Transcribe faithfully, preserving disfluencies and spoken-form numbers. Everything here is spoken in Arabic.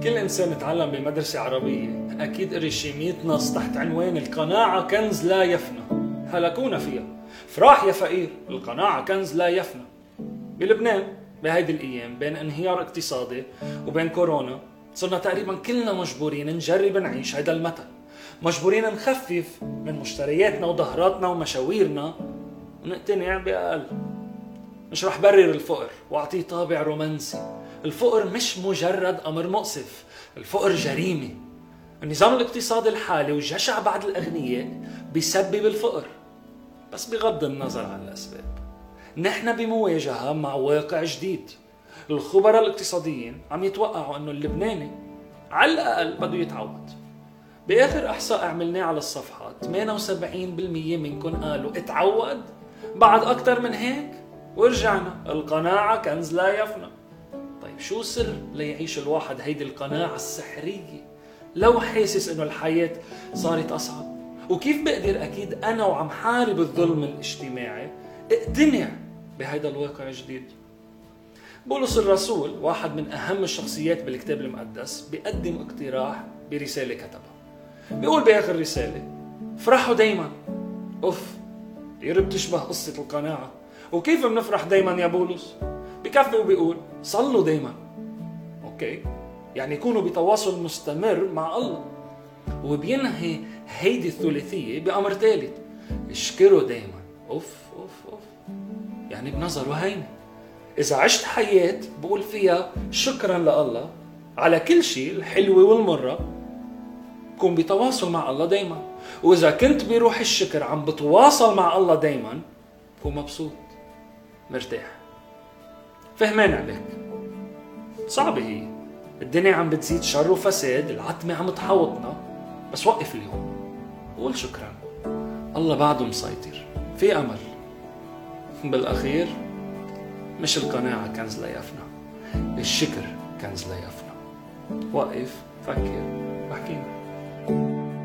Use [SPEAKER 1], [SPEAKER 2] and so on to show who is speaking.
[SPEAKER 1] كل إنسان اتعلم بمدرسة عربية أكيد قري شي مية نص تحت عنوان القناعة كنز لا يفنى. هلكونا فيها. فراح يا فقير، القناعة كنز لا يفنى. بلبنان بهيدي الأيام بين انهيار اقتصادي وبين كورونا صرنا تقريبا كلنا مجبورين نجرب نعيش هيدا المثل، مجبورين نخفف من مشترياتنا وظهراتنا ومشاويرنا ونقتنع بأقل. مش رح برر الفقر واعطيه طابع رومانسي. الفقر مش مجرد أمر مؤسف، الفقر جريمة. النظام الاقتصادي الحالي وجشع بعض الأغنياء بيسبب الفقر، بس بغض النظر عن الأسباب نحن بمواجهة مع واقع جديد. الخبراء الاقتصاديين عم يتوقعوا أنه اللبناني على الأقل بده يتعود. بآخر إحصاء عملناه على الصفحة ثمانية وسبعين بالمية منكم قالوا اتعود. بعد أكتر من هيك ورجعنا القناعة كنز لا يفنى. طيب شو سر ليعيش الواحد هيدي القناعة السحرية لو حاسس انه الحياة صارت اصعب؟ وكيف بقدر اكيد انا وعم حارب الظلم الاجتماعي اقتنع بهيدا الواقع الجديد؟ بولس الرسول واحد من اهم الشخصيات بالكتاب المقدس بيقدم اقتراح برسالة كتبها. بيقول باخر رسالة افرحوا دايما. اوف يرب تشبه قصة القناعة. وكيف بنفرح دايما يا بولس؟ بكفي وبيقول صلوا دايما. اوكي، يعني يكونوا بتواصل مستمر مع الله. وبينهي هيدي الثلاثية بأمر ثالث، اشكروا دايما. اوف اوف اوف يعني بنظره هينة. اذا عشت حياة بقول فيها شكرا لله على كل شيء الحلوة والمرة، كون بتواصل مع الله دايما. واذا كنت بروح الشكر عم بتواصل مع الله دايما، كون مبسوط مرتاح. فهمان عليك؟ صعبة هي. الدنيا عم بتزيد شر وفساد، العتمة عم تحوطنا، بس وقف اليوم قول شكرا، الله بعده مسيطر، في أمل. بالأخير مش القناعة كنز لا يفنى، الشكر كنز لا يفنى. وقف فكر واحكينا.